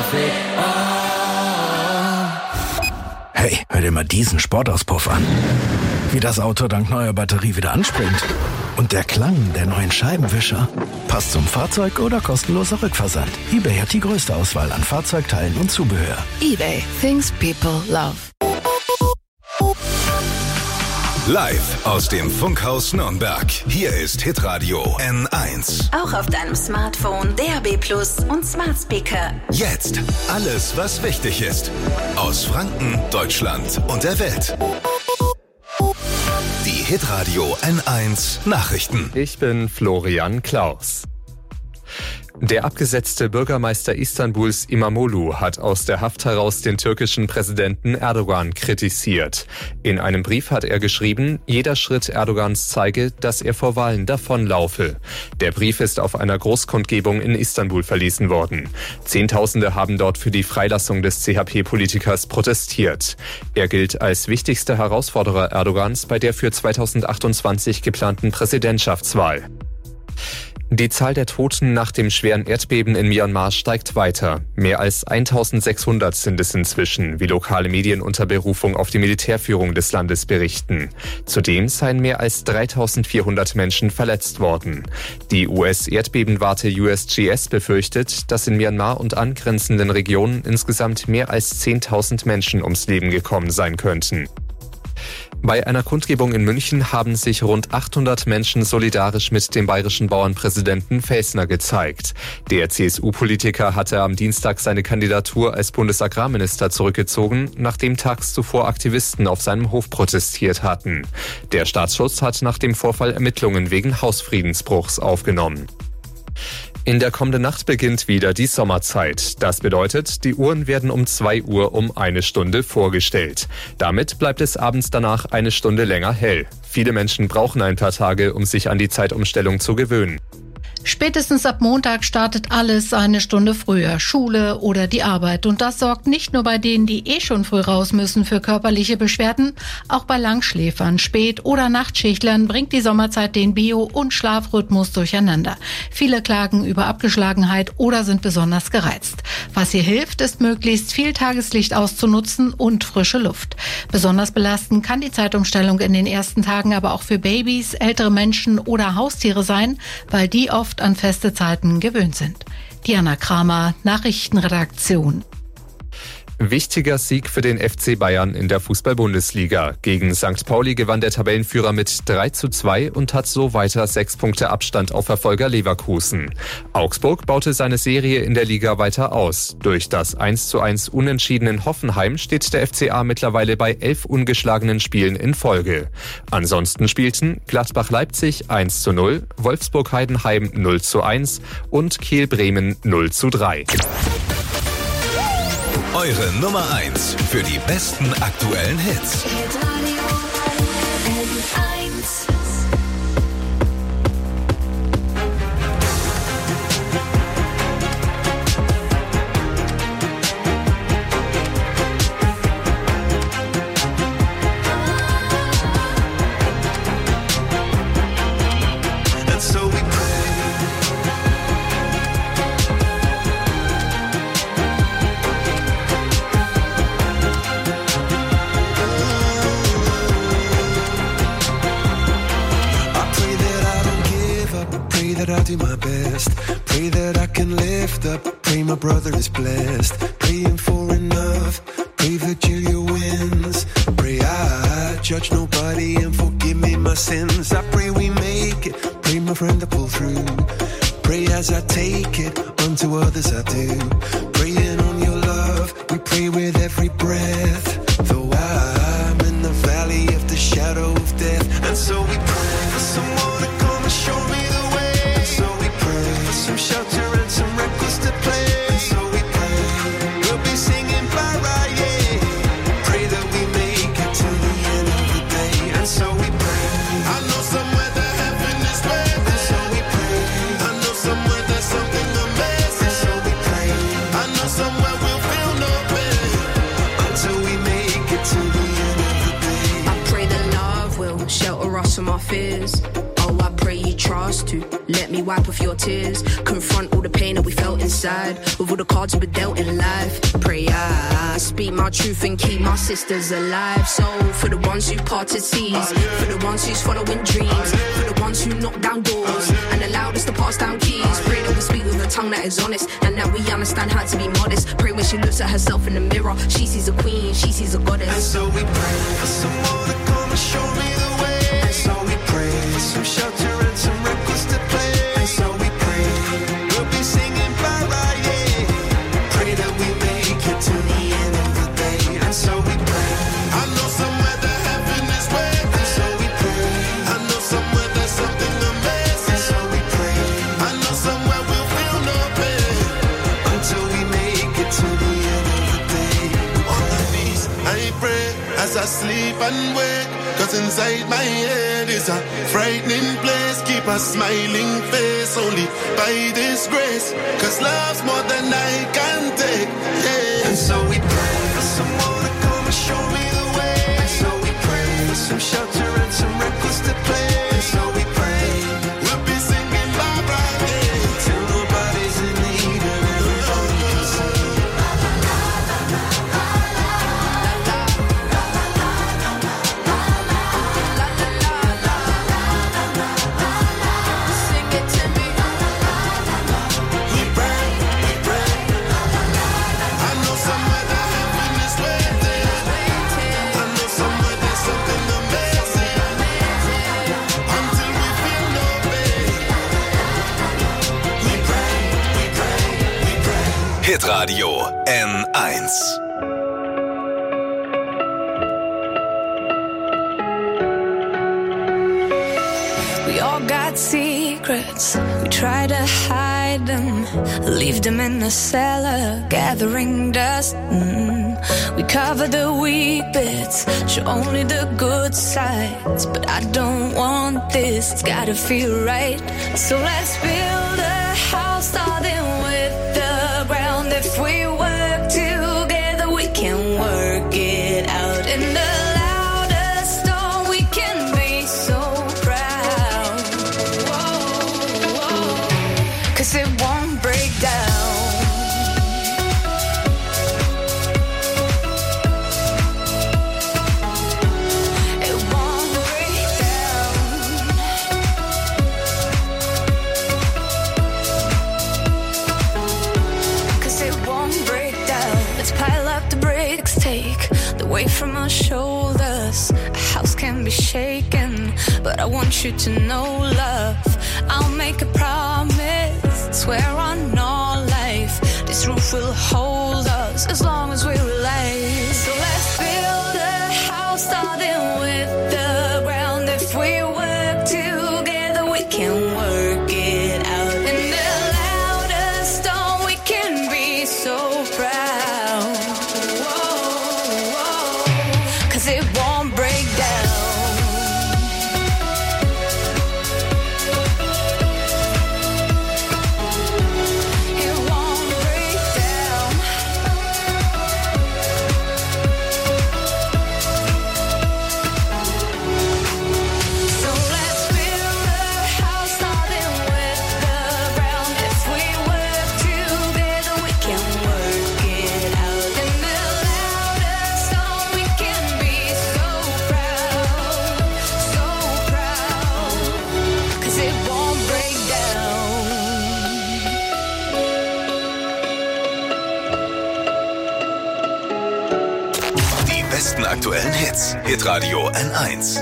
it all. Hey, hör dir mal diesen Sportauspuff an. Wie das Auto dank neuer Batterie wieder anspringt. Und der Klang der neuen Scheibenwischer. Passt zum Fahrzeug oder kostenloser Rückversand. eBay hat die größte Auswahl an Fahrzeugteilen und Zubehör. eBay, things people love. Live aus dem Funkhaus Nürnberg. Hier ist Hitradio N1. Auch auf deinem Smartphone, DAB+ und Smart Speaker. Jetzt alles, was wichtig ist. Aus Franken, Deutschland und der Welt. Die Hitradio N1 Nachrichten. Ich bin Florian Klaus. Der abgesetzte Bürgermeister Istanbuls İmamoğlu hat aus der Haft heraus den türkischen Präsidenten Erdogan kritisiert. In einem Brief hat er geschrieben, jeder Schritt Erdogans zeige, dass er vor Wahlen davonlaufe. Der Brief ist auf einer Großkundgebung in Istanbul verlesen worden. Zehntausende haben dort für die Freilassung des CHP-Politikers protestiert. Er gilt als wichtigster Herausforderer Erdogans bei der für 2028 geplanten Präsidentschaftswahl. Die Zahl der Toten nach dem schweren Erdbeben in Myanmar steigt weiter. Mehr als 1600 sind es inzwischen, wie lokale Medien unter Berufung auf die Militärführung des Landes berichten. Zudem seien mehr als 3400 Menschen verletzt worden. Die US-Erdbebenwarte USGS befürchtet, dass in Myanmar und angrenzenden Regionen insgesamt mehr als 10.000 Menschen ums Leben gekommen sein könnten. Bei einer Kundgebung in München haben sich rund 800 Menschen solidarisch mit dem bayerischen Bauernpräsidenten Felsner gezeigt. Der CSU-Politiker hatte am Dienstag seine Kandidatur als Bundesagrarminister zurückgezogen, nachdem tags zuvor Aktivisten auf seinem Hof protestiert hatten. Der Staatsschutz hat nach dem Vorfall Ermittlungen wegen Hausfriedensbruchs aufgenommen. In der kommenden Nacht beginnt wieder die Sommerzeit. Das bedeutet, die Uhren werden um 2 Uhr um 1 Stunde vorgestellt. Damit bleibt es abends danach 1 Stunde länger hell. Viele Menschen brauchen ein paar Tage, um sich an die Zeitumstellung zu gewöhnen. Spätestens ab Montag startet alles 1 Stunde früher, Schule oder die Arbeit. Und das sorgt nicht nur bei denen, die schon früh raus müssen, für körperliche Beschwerden. Auch bei Langschläfern, Spät- oder Nachtschichtlern bringt die Sommerzeit den Bio- und Schlafrhythmus durcheinander. Viele klagen über Abgeschlagenheit oder sind besonders gereizt. Was hier hilft, ist möglichst viel Tageslicht auszunutzen und frische Luft. Besonders belastend kann die Zeitumstellung in den ersten Tagen aber auch für Babys, ältere Menschen oder Haustiere sein, weil die oft an feste Zeiten gewöhnt sind. Diana Kramer, Nachrichtenredaktion. Wichtiger Sieg für den FC Bayern in der Fußball-Bundesliga. Gegen St. Pauli gewann der Tabellenführer mit 3:2 und hat so weiter 6 Punkte Abstand auf Verfolger Leverkusen. Augsburg baute seine Serie in der Liga weiter aus. Durch das 1:1 Unentschieden in Hoffenheim steht der FCA mittlerweile bei 11 ungeschlagenen Spielen in Folge. Ansonsten spielten Gladbach-Leipzig 1:0, Wolfsburg-Heidenheim 0:1 und Kiel-Bremen 0:3. Eure Nummer 1 für die besten aktuellen Hits. I do my best, pray that I can lift up, pray my brother is blessed, praying for enough, pray Virgilia wins, pray I judge nobody and forgive me my sins, I pray we make it, pray my friend to pull through, pray as I take it, unto others I do, praying on your love, we pray with every breath, though I'm in the valley of the shadow of death, and so we pray for someone to come and show me the way. Some shelter and some records to play. And so we pray, we'll be singing bye-bye, yeah. Pray that we make it to the end of the day. And so we pray, I know somewhere that heaven is waiting. And so we pray, I know somewhere there's something amazing. And so we pray, I know somewhere we'll feel no pain until we make it to the end of the day. I pray that love will shelter us from our fears. Oh, I pray you trust to let me wipe off your tears. Confront all the pain that we felt inside. inside. With all the cards we're dealt in life. Pray I speak my truth and keep my sisters alive. So for the ones who parted seas, for the ones who's following dreams, for the ones who knock down doors and allowed us to pass down keys. Pray that we speak with a tongue that is honest and that we understand how to be modest. Pray when she looks at herself in the mirror, she sees a queen, she sees a goddess. And so we pray for someone to come and show me the way. And so we pray for some shelter and some records to play. And so we pray we'll be singing bye-bye, yeah. Pray that we make it to the end of the day. And so we pray. I know somewhere that heaven is waiting. And so we pray. I know somewhere there's something amazing. And so we pray. I know somewhere we'll feel no pain until we make it to the end of the day. On the knees, I pray as I sleep and wake. Cause inside my head is a frightening place. Keep a smiling face only by this grace. Cause love's more than I can take, yeah. And so we pray for someone to come and show me the way. And so we pray for some shelter and some records to play. And so we pray we'll be singing bye-bye, yeah. Till nobody's in need and everybody can say Hitradio N1. We all got secrets, we try to hide them, leave them in the cellar, gathering dust. We cover the weak bits, show only the good sides. But I don't want this, it's gotta feel right. So let's build a house starting with the ground. If we work together, we can work it out. In the loudest storm, we can be so proud. Whoa, whoa. Cause it won't break down. Take the weight from our shoulders. A house can be shaken, but I want you to know, love, I'll make a promise, swear on all life, this roof will hold us as long as we're alive. So let's build a house starting with the ground. If we work together, we can work it out. In the loudest storm, we can be so proud. It won't break down. It won't break down. So let's build a house starting with the ground. If we work together, we can work it out. In the loudest storm, we can be so proud, cause it won't break down. Die besten aktuellen Hits. Hitradio N1.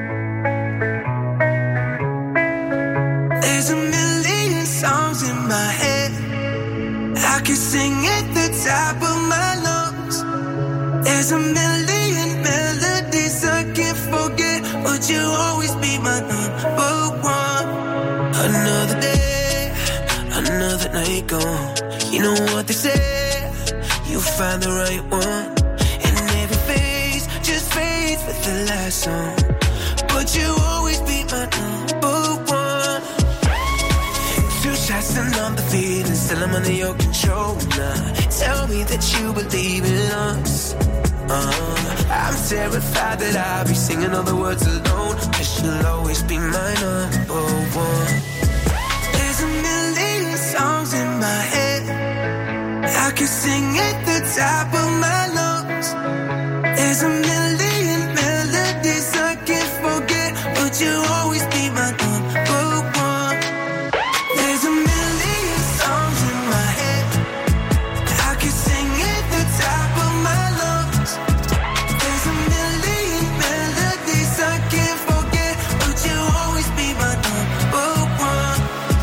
There's a million songs in my head. I can sing at the top of my lungs. There's a million melodies I can't forget, but you'll always be my number one. Another day, another night gone. You know what they say, you'll find the right one. And every phase just fades with the last song, but you'll always be my number one. Two shots and I'm the feeling, still I'm under your control now. Tell me that you believe in us. I'm terrified that I'll be singing all the words alone, cause you'll always be my number one. There's a million songs in my head. could sing at the top of my lungs. There's a million melodies I can't forget, but you'll always be my number one. There's a million songs in my head. I could sing at the top of my lungs. There's a million melodies I can't forget, but you'll always be my number one.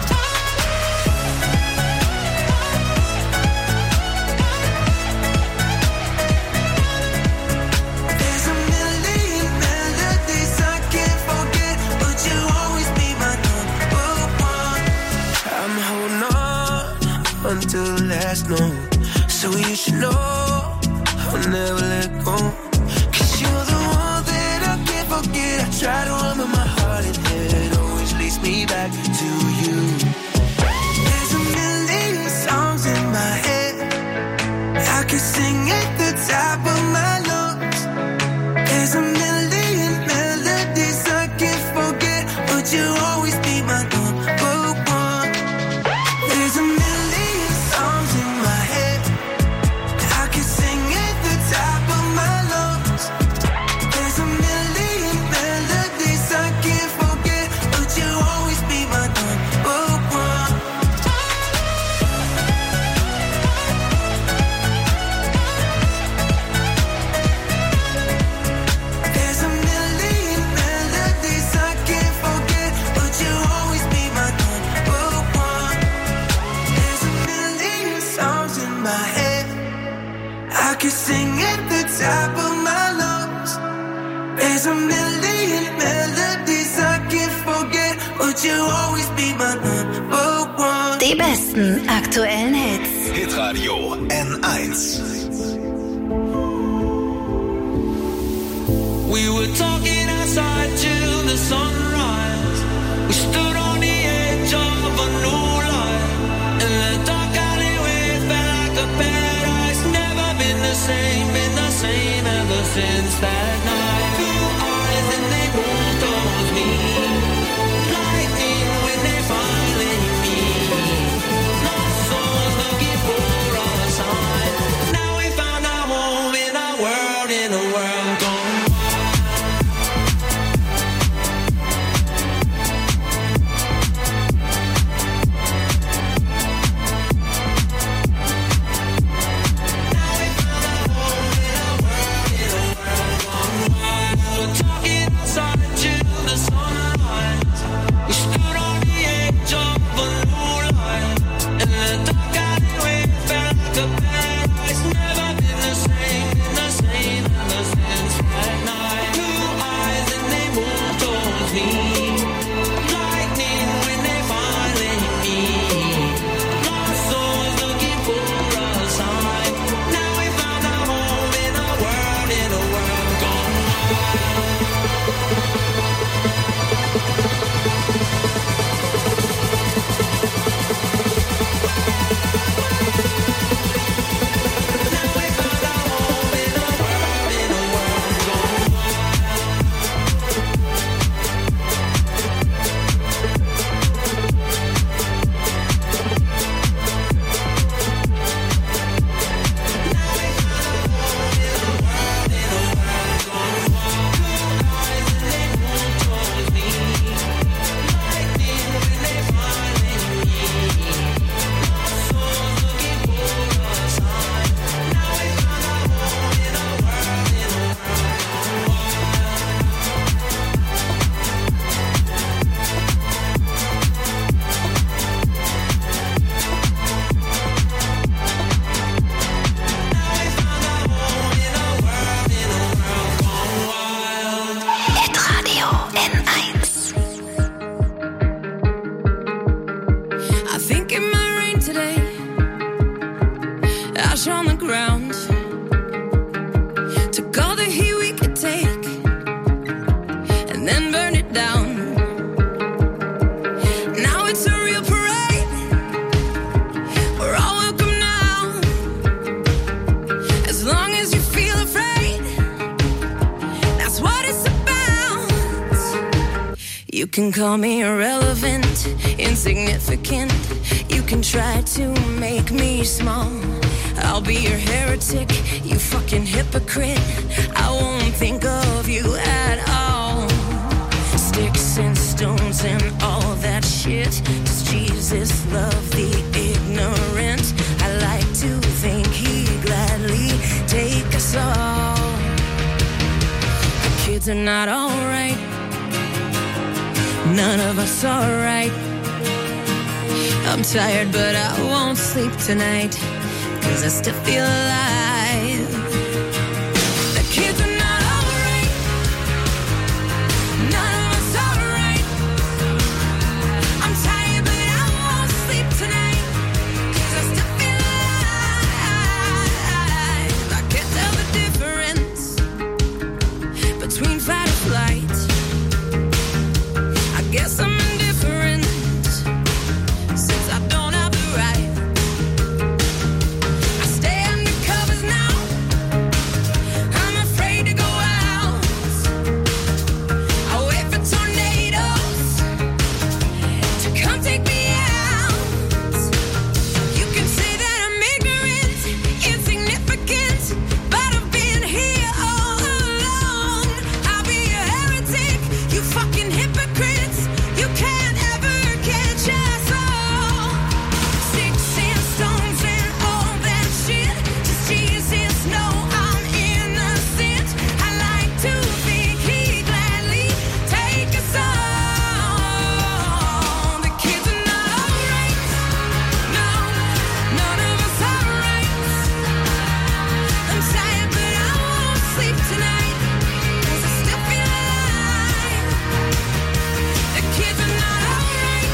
There's a million melodies I can't forget, but you'll always be my number one. I'm holding on until the last note, so you should know I'll never let go. 'Cause you're the one that I can't forget. I try to run, but my heart and head always leads me back to you. There's a million songs in my head. I could sing at the top of my lungs. There's a million melodies I can't forget, but you'll always be my number one. There's a million songs in my head. I could sing at the top of my lungs. There's a million melodies I can't forget, but you'll always be my number one. There's a million melodies I can't forget, but you'll always be my number one. There's a million songs in my head. I could sing at the top of my lungs. There's a million melodies I can't forget, but you'll always be my number one. Die besten aktuellen Hits. Hitradio N1. We were talking outside till the sunrise. We stood on the edge of a new life. In the dark alleyway, felt like a paradise. Never been the same ever since that night. Two eyes and they move towards me. Lightning when they finally meet. Lost souls looking for a sign. Now we found our home in a world gone. can call me irrelevant, insignificant. You can try to make me small. I'll be your heretic, you fucking hypocrite. I won't think of you at all. Sticks and stones and all that shit. Does Jesus love the ignorant? I like to think he'd gladly take us all. The kids are not alright. None of us are right. I'm tired but I won't sleep tonight, 'cause I still feel alive. The kids are not alright. None of us are right. I'm tired but I won't sleep tonight, 'cause I still feel alive. I can't tell the difference between fight or flight. I guess I'm indifferent since I don't have the right. I stay under covers now. I'm afraid to go out. I wait for tornadoes to come take me out. You can say that I'm ignorant, insignificant, but I've been here all along. I'll be a heretic, you fucking hypocrites. You can't ever catch us all. Sticks and stones and all that shit. Does Jesus know I'm innocent? I like to think he'd gladly take us all. The kids are not alright. No, none of us are right. I'm tired but I won't sleep tonight, 'cause I still feel alive. The kids are not alright.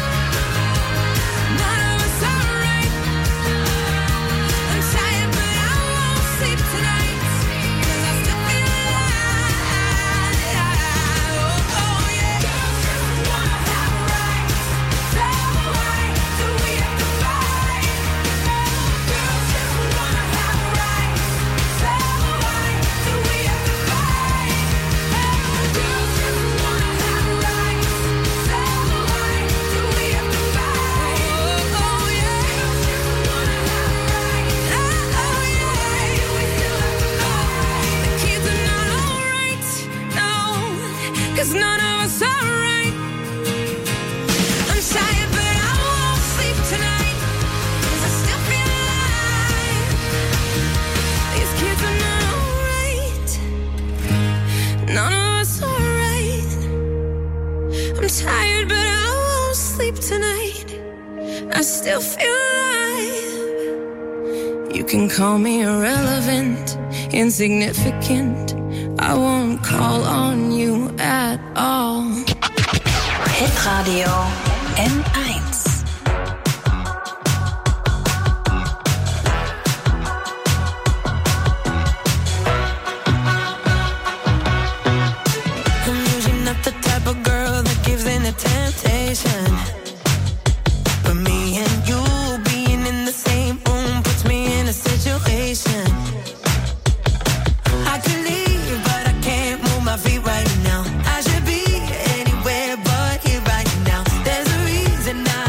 None of us are right. I'm tired but I won't sleep tonight, 'cause I still feel alive. Oh yeah. Girls just wanna have rights. So why do we have to fight? Girls just wanna have rights. So why do we have to fight? Girls just wanna have rights. So why do we have to fight? Oh yeah. Girls just wanna have rights. Oh yeah. We still have to fight. The kids are not alright. No, 'cause none of us are right. I'm tired but I won't sleep tonight, 'cause I still feel alive. These kids are not alright. None of us are right. I'm tired but I won't sleep tonight. I still feel alive. You can call me irrelevant, insignificant. I won't call on you at all. Hitradio N1. I'm usually not the type of girl that gives in to temptation, but me and you being in the same room puts me in a situation. I could leave, but I can't move my feet right now. I should be anywhere but here right now. There's a reason I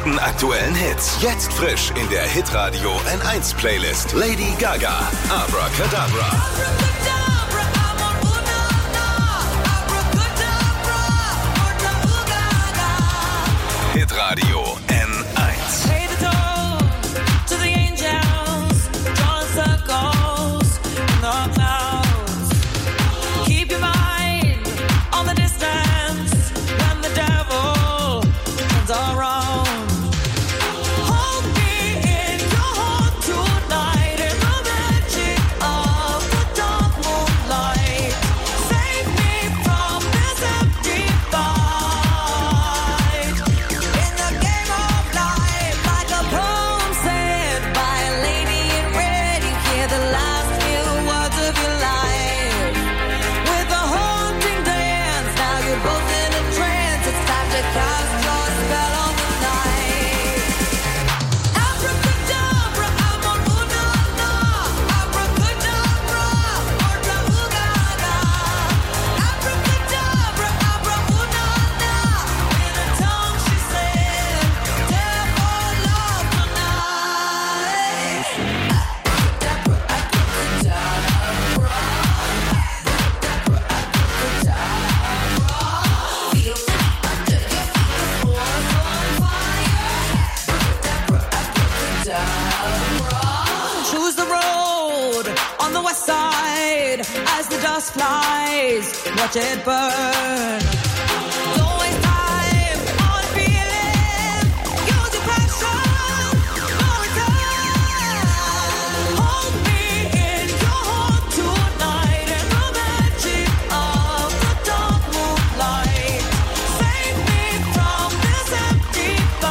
besten aktuellen Hits. Jetzt frisch in der Hitradio N1 Playlist. Lady Gaga, Abracadabra. Hitradio N1. Pay the toll to the angels, drawing circles in the clouds. Keep your mind on the distance when the devil turns around. Hold me in your heart tonight in the magic of the dark moonlight. Save me from this empty fight. In the game of life, like a poem said by a lady in red, you hear the last few words of your life. With a haunting dance, now you're both in a trance. It's time to cast your spell on the night. Abracadabra, amor, una, na. Abracadabra, orla, ugaga. Abracadabra, abra, una, na. In a tongue she said, devil love tonight. Choose the road on the west side as the dust flies. Watch it burn. Don't waste time on feeling. Use your passion. No return. Hold me in your heart tonight in the magic of the dark moonlight. Save me from this empty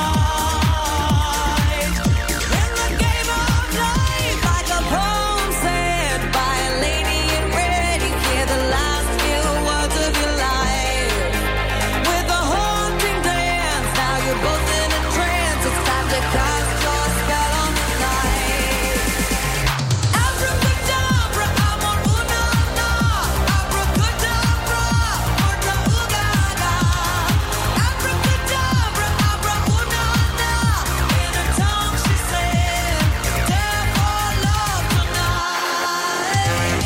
fight. In the game of life, like a poem said by a lady in red, you hear the last few words of your life. With a haunting dance, now you're both in a trance. It's time to cast your spell on the night. Abracadabra, amor, una, na. Abracadabra, orla, ugaga. Abracadabra, abra, una, na. In a tongue she said, devil love tonight.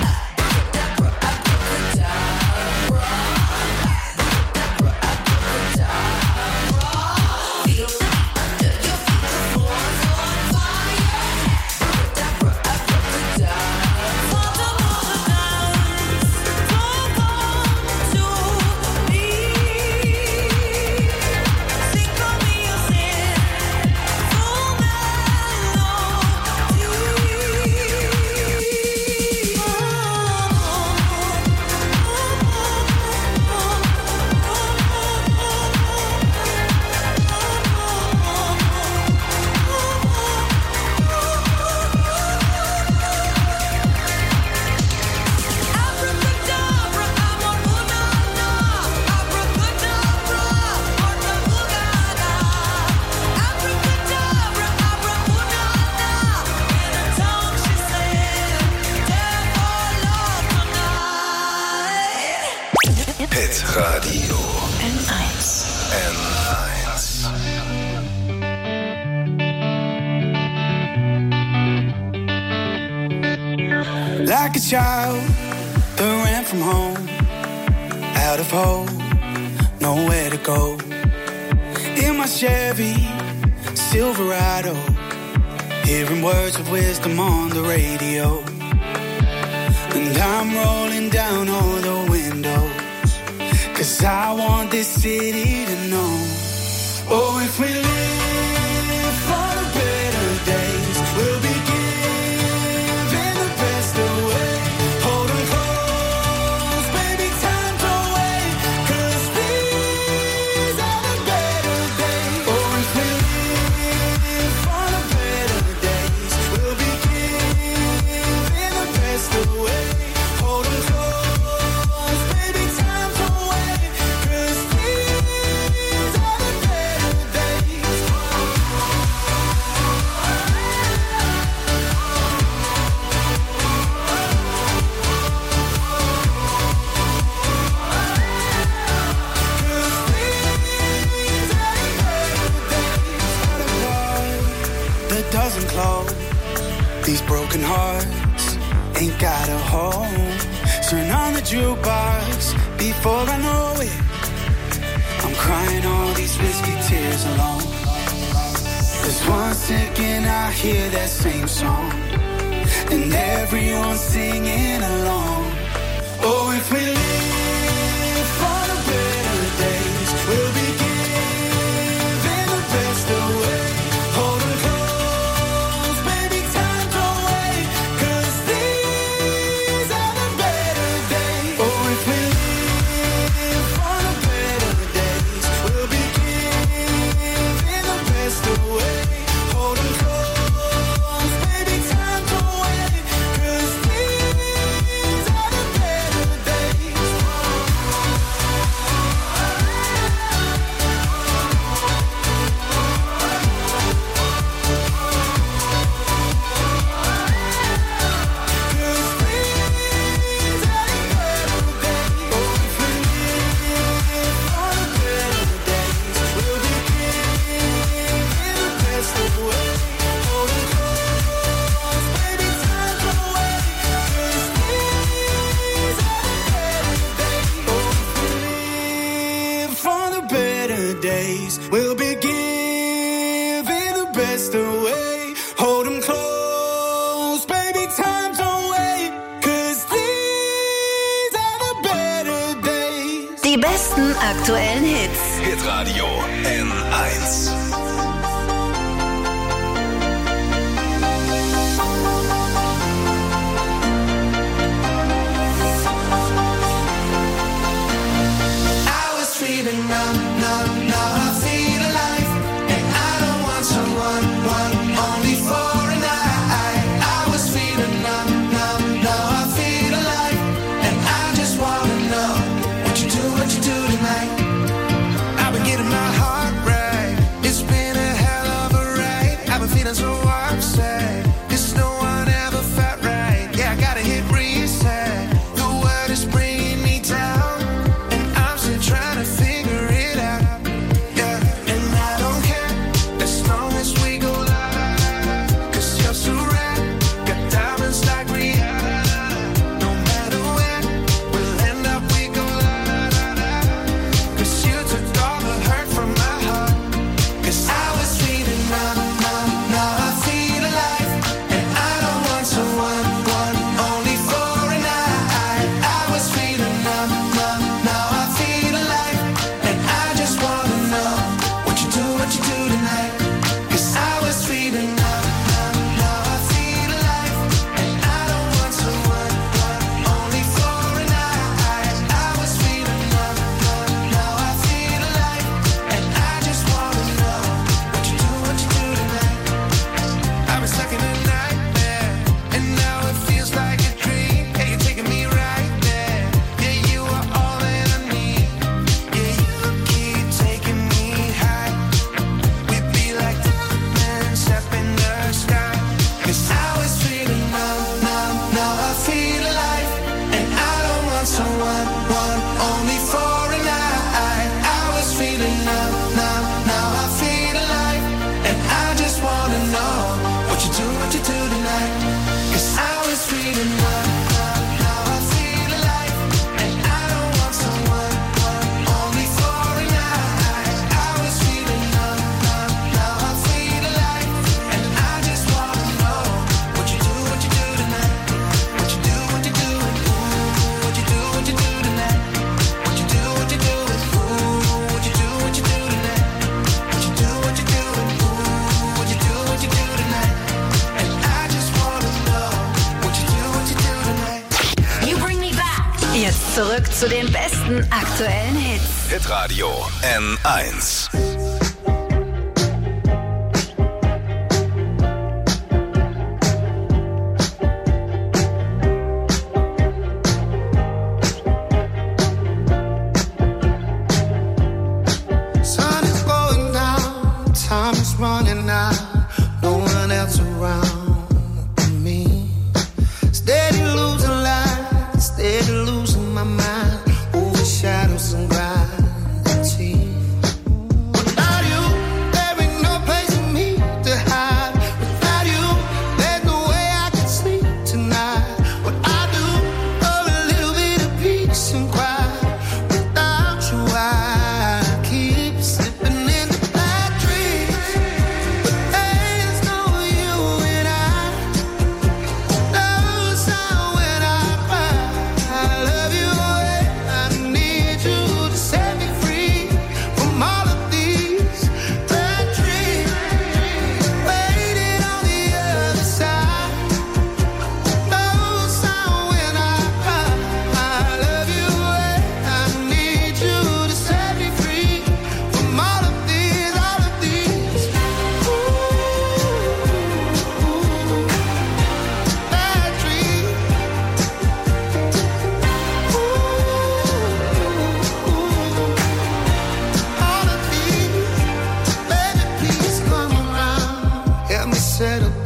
Abracadabra, amor, una, na. Abracadabra, orla, ugaga. Abracadabra, abra, una, na. In a tongue she said, devil love tonight. Hitradio N1. N1. Like a child that ran from home, out of hope, nowhere to go. In my Chevy Silverado, hearing words of wisdom on the radio. And I'm rolling down all the windows, 'cause I want this city to know. Oh, if we live for the better days, we'll be giving the best away. Hold 'em close, baby, time to wait, 'cause these are the better days. Oh, if we live for the better days, we'll be giving the best away. Hold 'em close, baby, time to wait, 'cause these are the better days. doesn't close. These broken hearts ain't got a home. Turn on the jukebox before I know it. I'm crying all these risky tears alone. 'Cause one second I hear that same song and everyone's singing along. Oh, if we live for the better days, we'll be giving the best away. Hold 'em close, baby, time don't wait, 'cause these are the better days. Oh, if we live for the better days, we'll be giving the best away. Hold 'em close, baby, time don't wait, 'cause these are the better days. We'll be giving the best away. Hold 'em close, baby, time don't wait, 'cause these are the better days. Die besten aktuellen Hits. Hitradio N1. Zurück zu den besten aktuellen Hits. Hitradio N1. Sun is going down, time is running out, no one else around me. Steady losing life, steady losing my mind, over shadows and gravity. But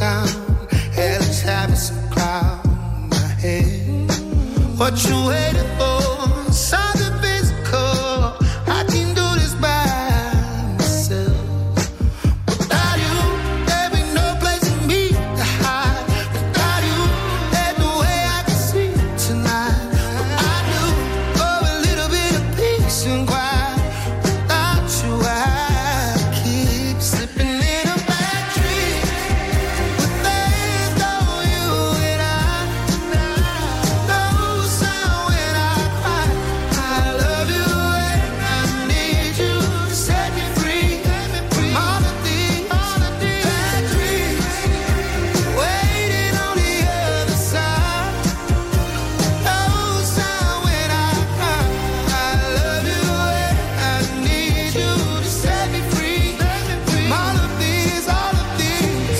down. Hell is having some cloud in my head. What you waiting for? Something physical. I can do this by myself. Without you, there be no place for me to hide. Without you, there's no way I can sleep tonight. I do a little bit of peace and quiet. Without you, I keep slipping in a bad dream. But there's no you and I. No sound when I cry. I love you and I need you to set me free. From all of these bad dreams. Waiting on the other side. No sound when I cry. I love you and I need you to set me free. From all of these bad dreams.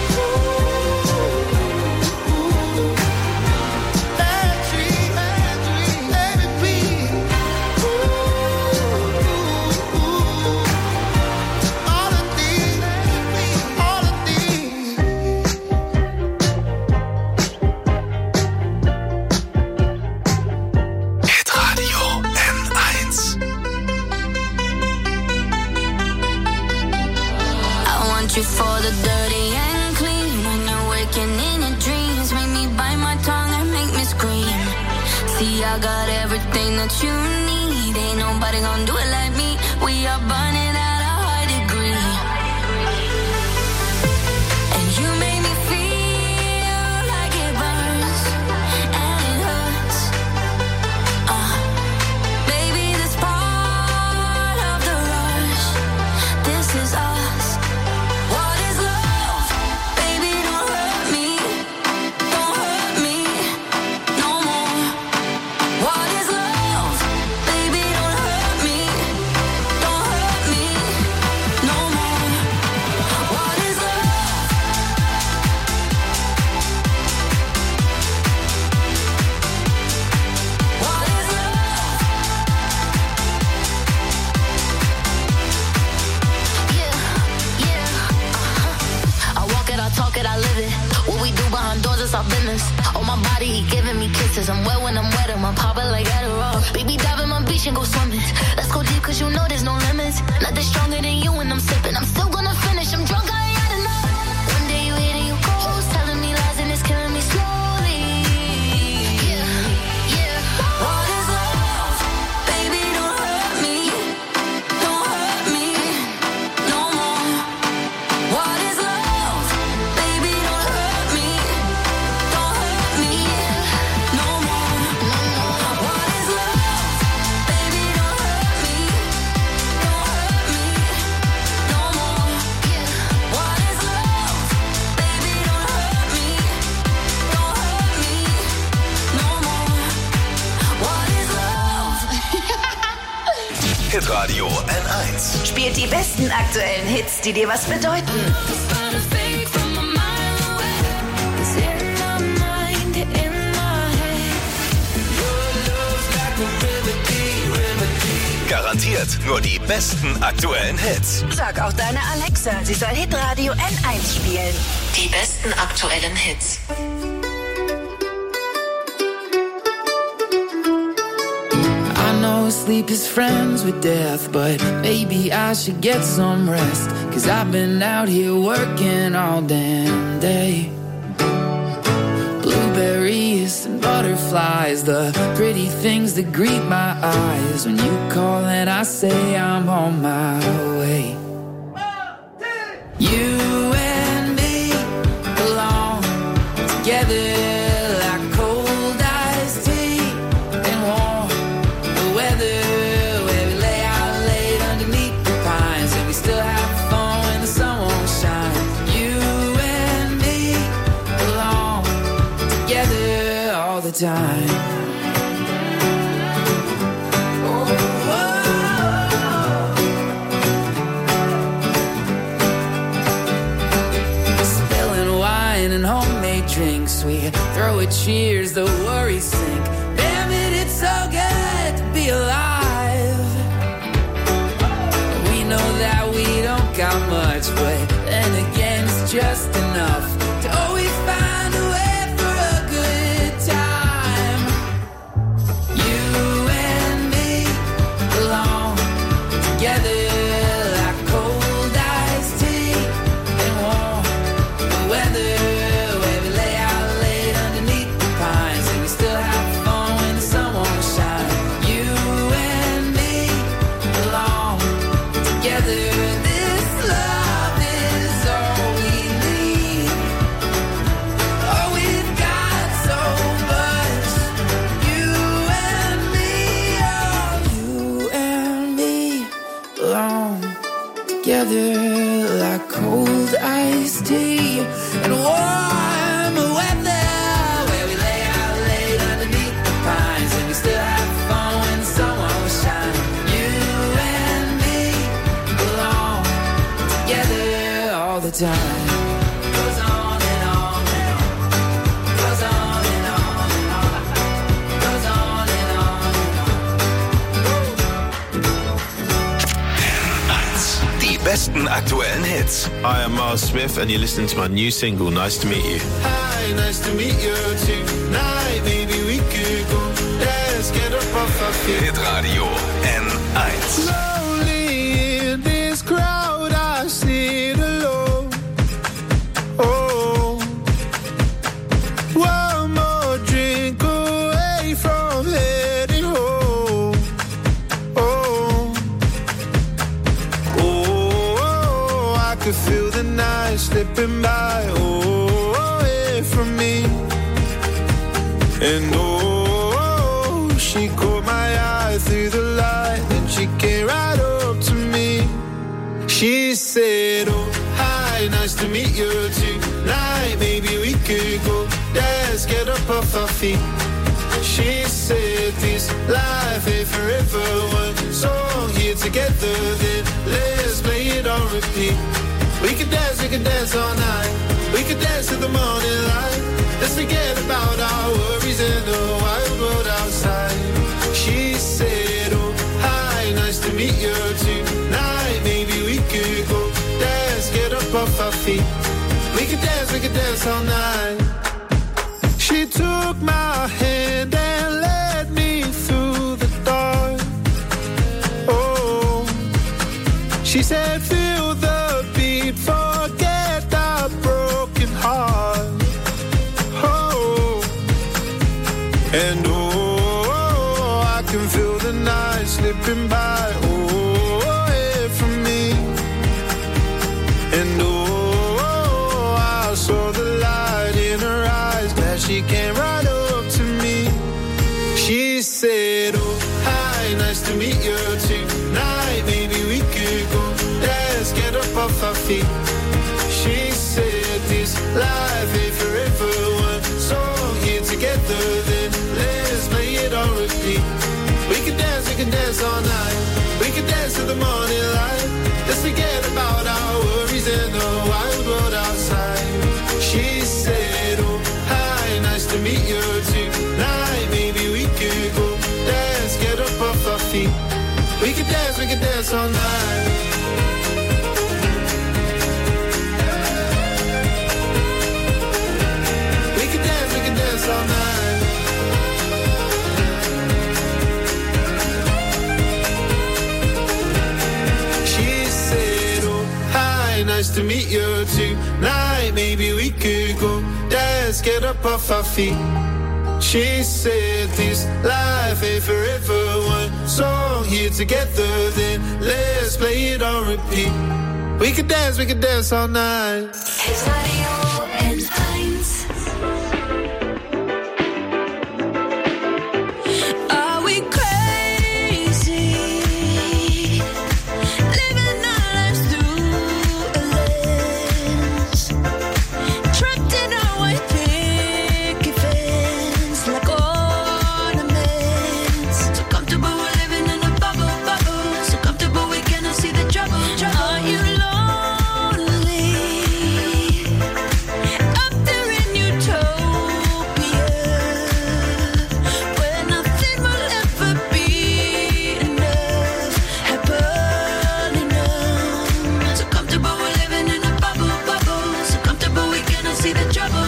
Let me be. All of these. Hitradio N1. I want you for the dirty and clean. When you're waking in your dreams, make me bite my tongue and make me scream. See, I got everything that you need. Ain't nobody gonna do it like me. We are burning at a high degree. And you make me feel like it burns and it hurts. Baby, this part of the rush. This is us. What is love? Baby, don't hurt me. Don't hurt me no more. What is love? Baby, don't hurt me. Don't hurt me no more. What is love? What is love? I walk it, I talk it, I live it. What we do behind doors is our business. On my body, he giving me kisses. I'm wet when I'm wet, I'm popping like Adderall. Baby, dive in my beach and go swimming. Let's go deep, cause you know there's no limits. Nothing stronger than you when I'm sipping. I'm still gonna finish, I'm drunk, I ain't had enough. One day you hit and you go, telling me lies and it's killing me slowly. What is love? Baby, don't hurt me. Don't hurt me no more. What is love? Baby, don't hurt me. Don't hurt me no more. What is love? Baby, don't hurt me. Don't hurt me no more. What is love? Baby, don't hurt me. Don't hurt me no more. What is love? Hitradio N1. Spielt die besten aktuellen Hits, die dir was bedeuten. Garantiert nur die besten aktuellen Hits. Sag auch deiner Alexa, sie soll Hitradio N1 spielen. Die besten aktuellen Hits. I know sleep is friends with death, but maybe I should get some rest. Cause I've been out here working all damn day. Blueberries and butterflies, the pretty things that greet my eyes. When you call and I say I'm on my way. You and me belong together like cold iced tea and warm the weather, where we lay out late underneath the pines and we still have fun when the sun won't shine. You and me belong together all the time. And homemade drinks, we throw a cheers, the worries sink. Damn it, it's so good to be alive. We know that we don't got much, but then again, it's just enough. together like cold iced tea and warm weather, where we lay out late underneath the pines and we still have fun when the sun won't shine. You and me belong together all the time. Goes on and on and on. Goes on and on and on. Goes on and on and R1. Die besten aktuellen Hits. Hi, I'm Miles Smith and you're listening to my new single, Nice to Meet You. Hi, nice to meet you tonight. Maybe we could go. Let's get up off our feet. Hitradio N1. Lonely in this crowd, I sit alone. Oh, one more drink away from heading home. Oh, oh, I could feel the night slipping by. Oh, away from me. And oh, she caught my eye through the light and she came right up to me. She said, oh, hi, nice to meet you tonight. Maybe we could go dance, get up off our feet. She said, this life ain't forever. One song here together, then let's play it on repeat. We could dance all night. We could dance till the morning light. Let's forget about our worries in the wild world outside. She said, oh, hi, nice to meet you tonight. Maybe we could go dance, get up off our feet. We could dance all night. She took my hand and led me through the dark. Oh, she said, feel the beat, forget our broken heart. Oh, and oh, I can feel the night slipping by. Oh, away from me. And oh, I saw the light in her eyes. Glad she came right up to me. She said, oh, hi, nice to meet you tonight. Maybe we could go dance, get up off our feet. She said, this life ain't forever. One song here together, then let's play it on repeat. We can dance all night. We can dance till the morning light. Let's forget about our worries in the wild world outside. She said, oh, hi, nice to meet you tonight. Maybe we could go dance, get up off our feet. We can dance all night. We can dance all night. She said, oh, hi, nice to meet you tonight. Maybe we could go dance, get up off our feet. She said, this life ain't forever. One song here together, then let's play it on repeat. We can dance all night. Hitradio N1. Are we crazy? Living our lives through a lens. Trapped in our white picket fence like ornaments. So comfortable we're living in a bubble. So comfortable we cannot see the trouble. Are you lonely? Up there in utopia, where nothing will ever be enough, happily numb. So comfortable we're living in a bubble. So comfortable we cannot see the trouble.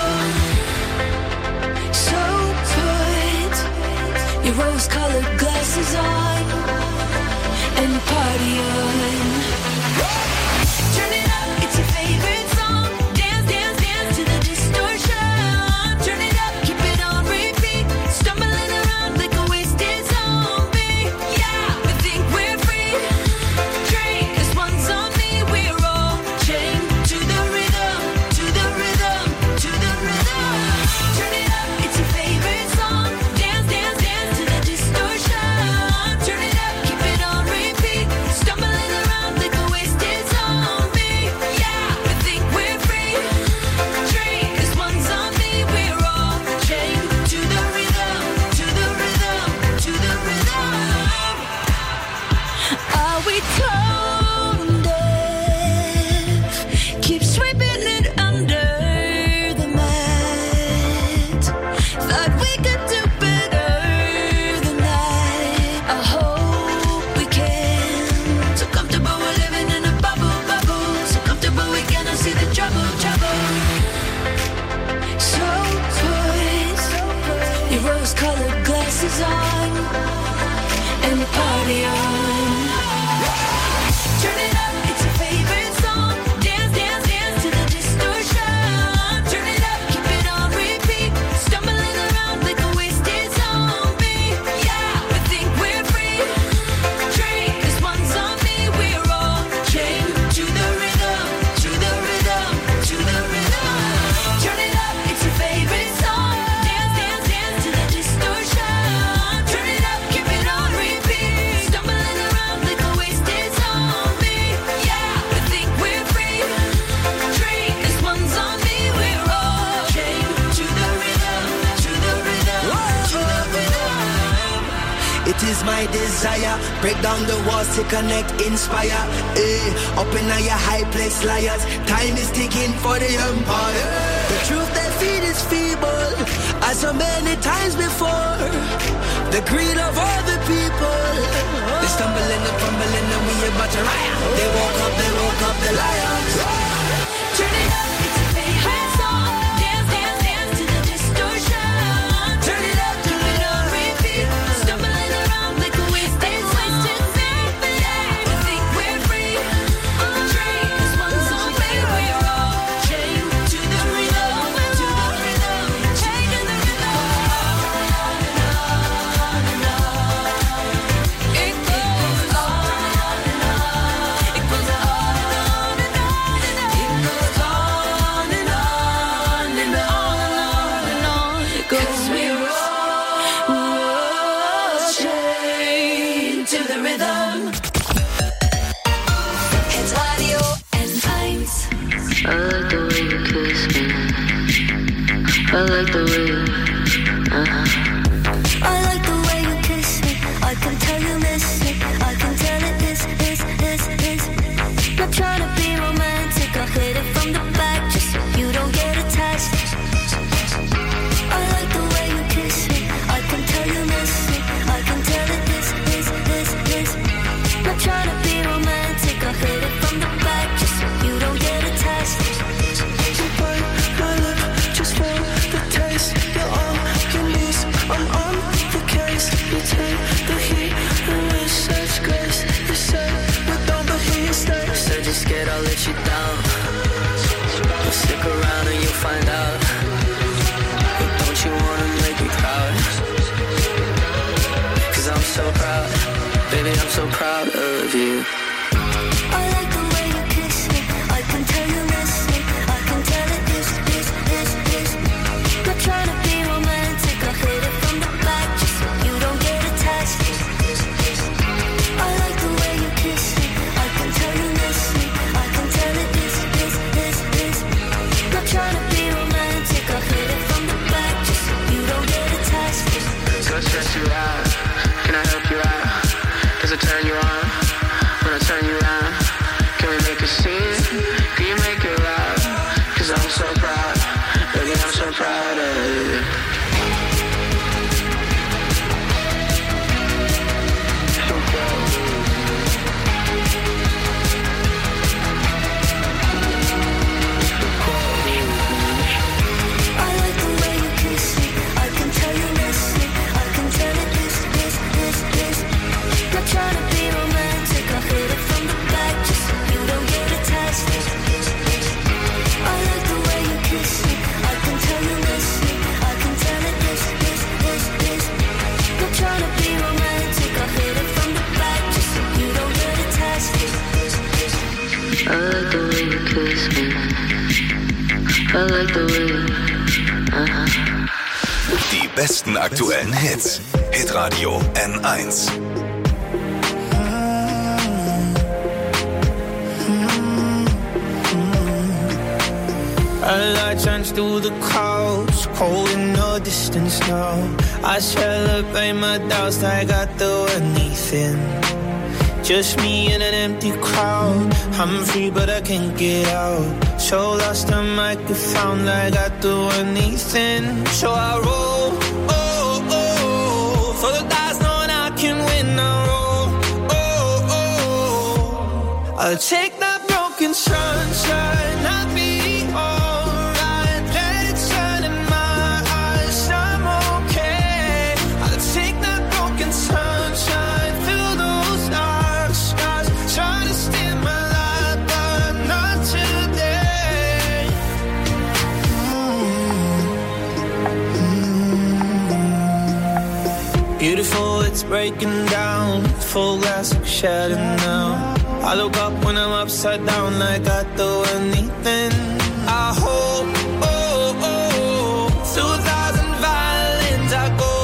So put your rose-colored glasses on and party on. Turn it up, it's your favorite song. Dance, dance, dance to the distortion. Turn it up, keep it on repeat. Stumbling around like a wasted zombie. Yeah, we think we're free. Drink, this one's on me. We're all chained to the rhythm, to the rhythm, to the rhythm. Turn it up, it's your favorite song. Dance, dance, dance to the distortion. Turn it up, keep it on repeat. Stumbling around goes on and the party on. Turn it up, it's your favorite song. Dance, dance, dance to the distortion. Turn it up, keep it on repeat. Stumbling around like a wasted zombie. Yeah, we think we're free. Drink, this one's on me. We're all chained to the rhythm, to the rhythm, to the rhythm. Turn it up, it's your favorite song. Dance, dance, dance to the distortion. Turn it up, keep it on repeat. Stumbling around like a wasted zombie. Yeah, we think we're free. Drink, this one's on me. We're all chained to the rhythm, to the rhythm, to the rhythm. It is my desire, break down the walls to connect, inspire. Up in your high place, liars. Time is ticking for the empire. The truth they feed is feeble, as so many times before. The greed of all the people. They stumbling and fumbling and we about to riot. They woke up the lions. Turn it up, it's your favorite song. Dance, dance, dance to the distortion. Turn it up, keep it on repeat. Stumbling around like a wasted thing. Yeah, we think we're free. Drink, this one's on me. We're all chained to the rhythm, to the rhythm, chained to the rhythm. On and on and on. It goes on and on. It goes on and on and on. It goes on and on and on and on. 'Cause we're all chained to the rhythm. It's Radio N1. I like the way you kiss me. I like the way you, I like the way you kiss me. I can tell you miss it. I can tell it is. Not trying to be romantic. I hit it from the back just so you don't get attached. I like the way you kiss me. I can tell you miss it. I can tell it is. Not trying to be romantic. I hit it from the back just so you don't get attached. You bite my lip, just feel the taste. You're on your knees, I'm on the case. You take the heat and with such grace. You say you don't, but here you stay. said you're scared I'll let you down. Well, stick around and you'll find out. But don't you wanna make me proud? 'Cause I'm so proud, baby, I'm so proud of you. I like the way you kiss me. I can tell you miss it. I can tell it is. Not trying to be romantic. I hit it from the back just so you don't get attached. I like the way you kiss me. I can tell you miss me. I can tell it is. Not trying to be romantic. I hit it from the back just so you don't get attached. So stress you out, can I help you out? Does it turn you on when I turn you on? Can we make a scene? Can you make it loud? 'Cause I'm so proud, baby, I'm so proud of you. So proud. I like the way you kiss me. I can tell you miss me. I can tell it is. Not trying to be romantic. I hit it from the back just so you don't get attached. I like the way you kiss me. I can tell you miss me. I can tell it is. Not trying to be romantic. I hit it from the back just so you don't get attached. I like the way you kiss me. I like the way you, Die besten aktuellen Hits. Hitradio N1. A light shines through the clouds, cold in the distance now. I celebrate my doubts like I do anything. Just me in an empty crowd. I'm free but I can't get out. So lost I might get found like I do anything. So I roll, for the dice knowing I can win. I roll, I'll take that broken sunshine. I'll be alright. Let it shine in my eyes. I'm okay. I'll take that heart's breaking down. Full glass of shattered now. I look up when I'm upside down like I do anything. I hope, 2,000 violins I go,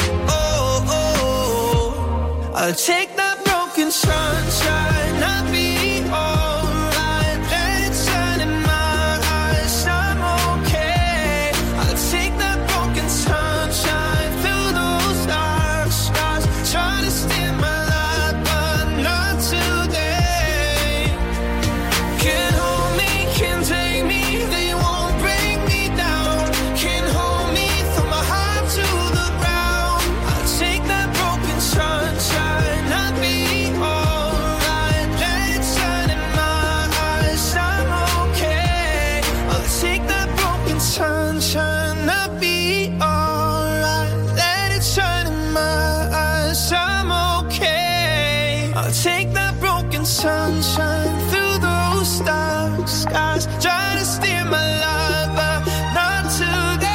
I'll take that broken sunshine, I'll be alright. Let it shine in my eyes, I'm okay. I'll take that broken sunshine through those dark skies. Try to steal my life, but not today. Can't hold me, can't take me, they won't bring me down. Can't hold me, throw my heart to the ground. I'll take that broken sunshine, I'll be alright. Let it shine in my eyes, I'm okay. I'll take that broken sunshine, I'll be alright. Let it shine in my eyes, I'm okay. I'll take that broken sunshine through those dark skies. Try to steer my life, but not today.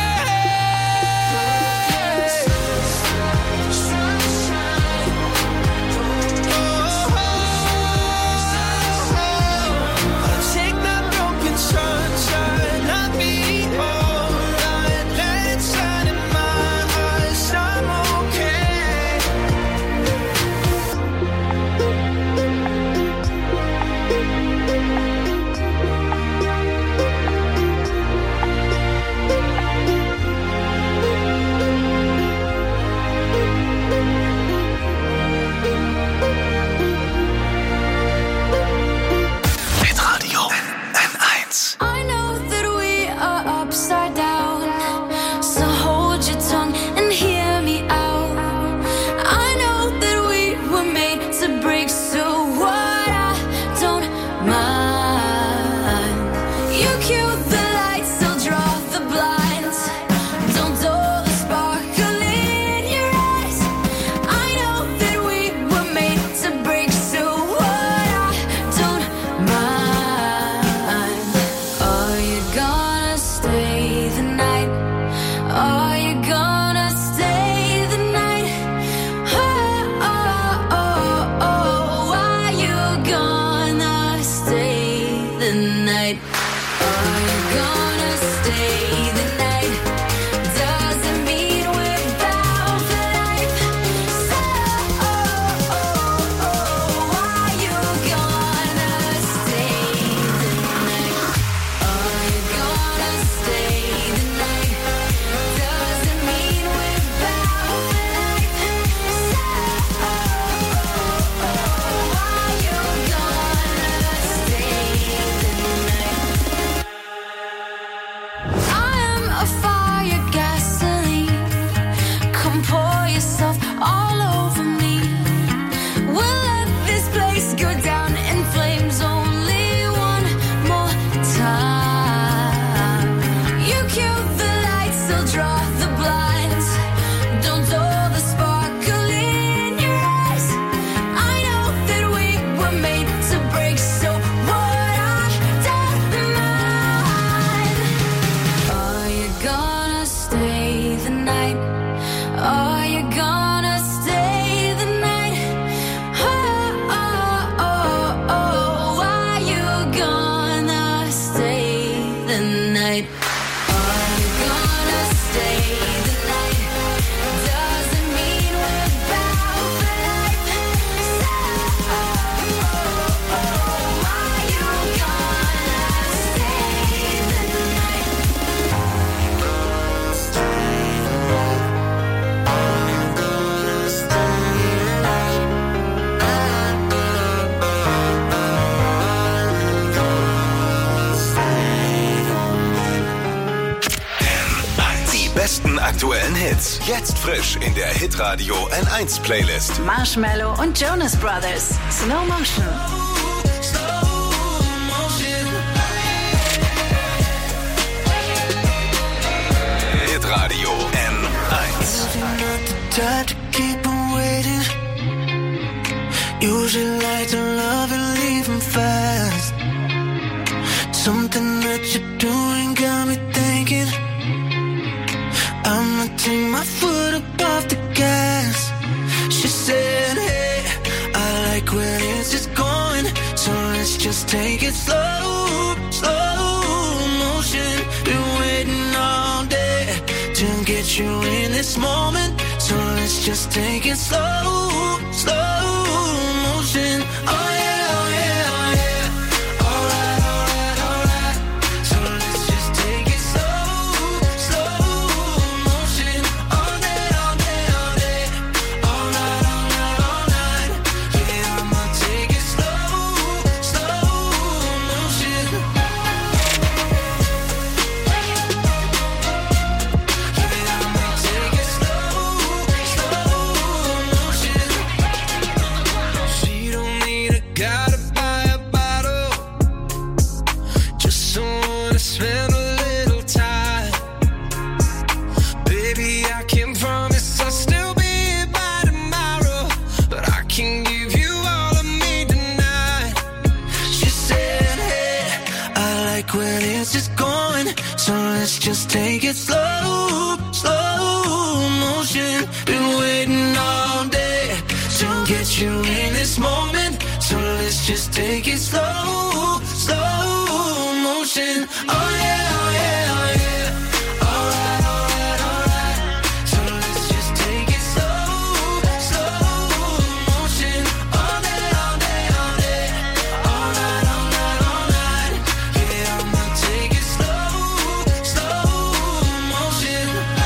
I'll take that broken sunshine, I'll be alright. Let it shine in my eyes, I'm okay. Hitradio N1. I know that we are upside down, so hold your tongue and hear me out. I know that we were made to break, so what? I don't mind. You cue the lights, I'll draw the blinds. Don't dull the sparkle in your eyes. I know that we were made to break, so what? I don't mind. Are you gonna stay the night? Are you gonna stay the night? Oh, are you gonna stay the night? Are you gonna stay the night? Doesn't mean we're bound for life. So, are you gonna stay the night? Are you gonna stay the night? Doesn't mean we're bound for life. So, are you gonna stay the night? I am a fire, gasoline. Come pour yourself all over me. We'll let this place go down in flames only one more time. You cue the lights, I'll draw the blinds. Don't dull the sparkle in your eyes. I know that we were made to break, so what? I don't mind. Are you gonna stay the night? Are you gonna stay the night? Oh, are you gonna stay the night? Are you gonna stay the night? Doesn't mean we're bound for life. So, are you gonna stay the night? Die besten aktuellen Hits. Jetzt frisch in der Hitradio N1 Playlist. Marshmallow und Jonas Brothers. Slow Motion. Hitradio N1. Time to keep on waiting. Usually like to love and leave 'em fast. Something that you're doing got me thinking. I'ma take my foot up off the gas. She said take it slow, slow motion. Been waiting all day to get you in this moment. So let's just take it slow, slow motion. Oh yeah, oh yeah, oh yeah. Alright, alright, alright. So let's just take it slow, slow motion. All day, all day, all day. All night, all night, all night. Yeah, I'ma take it slow, slow motion. Yeah, I'ma take it slow, slow motion. She don't need a guy to buy a bottle, just someone to spend a little time. Baby, I can't promise I'll still be here by tomorrow, but I can give you all of me tonight. She said, hey, I like where this is going, so let's just take it slow, slow motion. Been waiting all day to get you in this moment, so let's just take it slow, slow motion. Oh yeah, oh yeah, oh yeah. Alright, alright, alright. So let's just take it slow, slow motion. All day, all day, all day. All night, all night, all night. Yeah, I'ma take it slow, slow motion.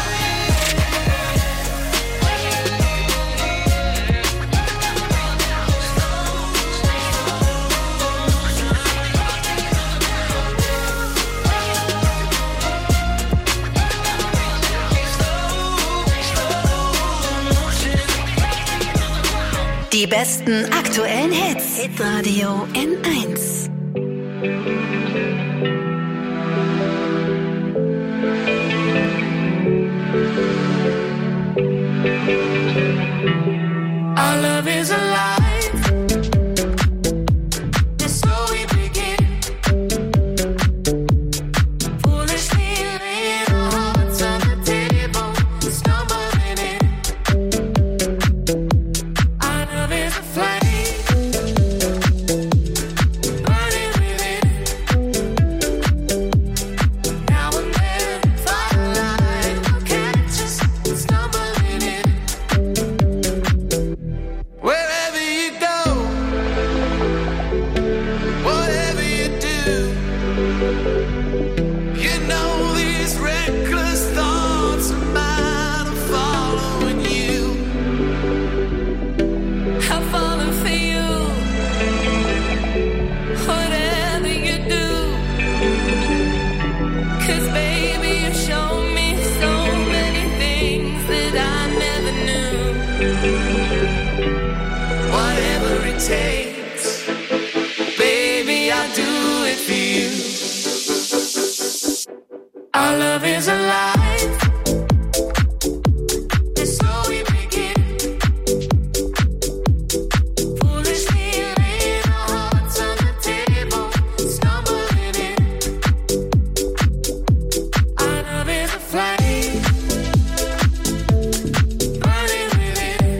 Die besten aktuellen Hits. Hitradio N1. Our love is alive. And so we begin. Foolishly laying our hearts on the table, stumbling in. Our love is a flame, burning within. Now and then, firelight will catch us stumbling in. Wherever you go, whatever you do, you know these reckless thoughts of mine are following you. I'm falling for you. Whatever you do, 'cause baby you show me so many things that I never knew. Whatever it takes, baby, I'll do it for you. Our love is alive. And so we begin. Foolishly laying our hearts on the table, stumbling in. Our love is a flame, burning within.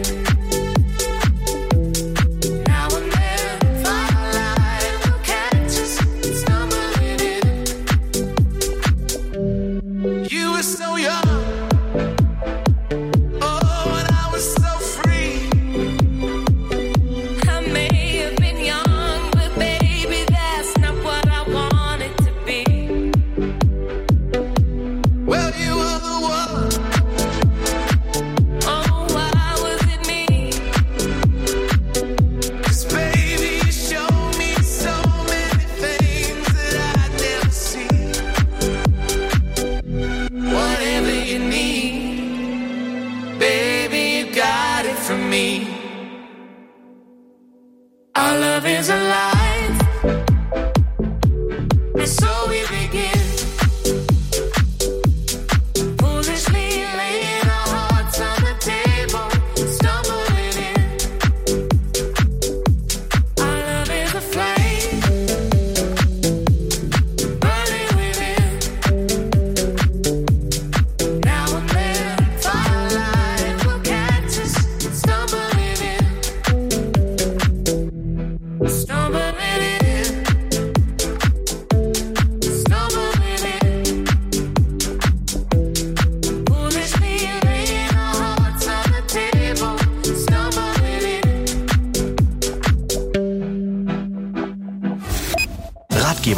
Now and then, firelight will catch us stumbling in. You were so young, oh, and I was so free. I may have been young, but baby, that's not what I wanted to be. Well, you were the one. Oh, why was it me? 'Cause baby, you showed me so many things that I'd never seen. Whatever you need,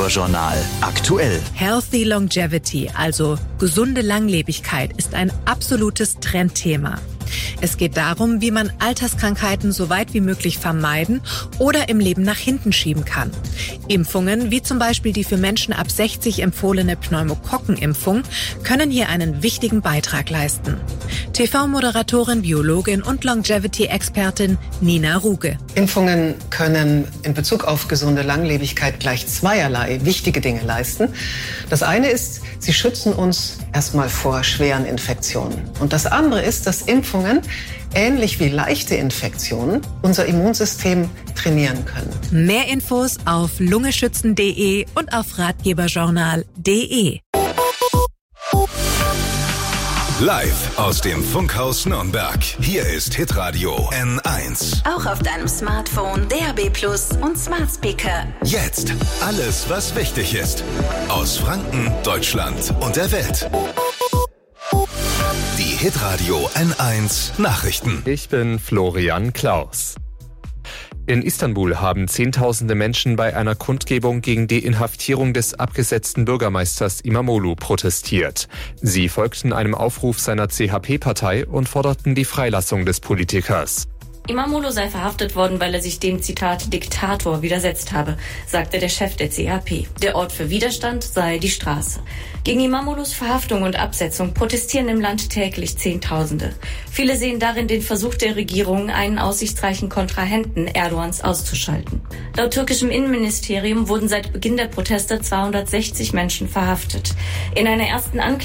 Ratgeberjournal aktuell. Healthy Longevity, also gesunde Langlebigkeit, ist ein absolutes Trendthema. Es geht darum, wie man Alterskrankheiten so weit wie möglich vermeiden oder im Leben nach hinten schieben kann. Impfungen, wie zum Beispiel die für Menschen ab 60 empfohlene Pneumokokkenimpfung, können hier einen wichtigen Beitrag leisten. TV-Moderatorin, Biologin und Longevity-Expertin Nina Ruge. Impfungen können in Bezug auf gesunde Langlebigkeit gleich zweierlei wichtige Dinge leisten. Das eine ist, sie schützen uns erstmal vor schweren Infektionen. Und das andere ist, dass Impfungen, ähnlich wie leichte Infektionen, unser Immunsystem trainieren können. Mehr Infos auf lungeschützen.de und auf ratgeberjournal.de. Live aus dem Funkhaus Nürnberg. Hier ist Hitradio N1. Auch auf deinem Smartphone, DAB+ und Smart Speaker. Jetzt alles, was wichtig ist. Aus Franken, Deutschland und der Welt. Die Hitradio N1 Nachrichten. Ich bin Florian Klaus. In Istanbul haben Zehntausende Menschen bei einer Kundgebung gegen die Inhaftierung des abgesetzten Bürgermeisters İmamoğlu protestiert. Sie folgten einem Aufruf seiner CHP-Partei und forderten die Freilassung des Politikers. İmamoğlu sei verhaftet worden, weil er sich dem, Zitat, Diktator widersetzt habe, sagte der Chef der CHP. Der Ort für Widerstand sei die Straße. Gegen İmamoğlus Verhaftung und Absetzung protestieren im Land täglich Zehntausende. Viele sehen darin den Versuch der Regierung, einen aussichtsreichen Kontrahenten Erdogans auszuschalten. Laut türkischem Innenministerium wurden seit Beginn der Proteste 260 Menschen verhaftet. In einer ersten Anklage